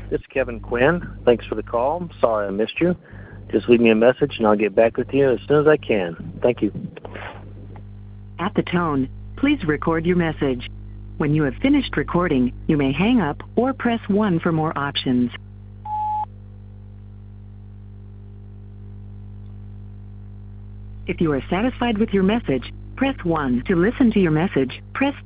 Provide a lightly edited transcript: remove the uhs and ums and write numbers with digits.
This is Kevin Quinn. Thanks for the call. Sorry I missed you. Just leave me a message and I'll get back with you as soon as I can. Thank you. At the tone, please record your message. When you have finished recording, you may hang up or press 1 for more options. If you are satisfied with your message, press 1 to listen to your message. Press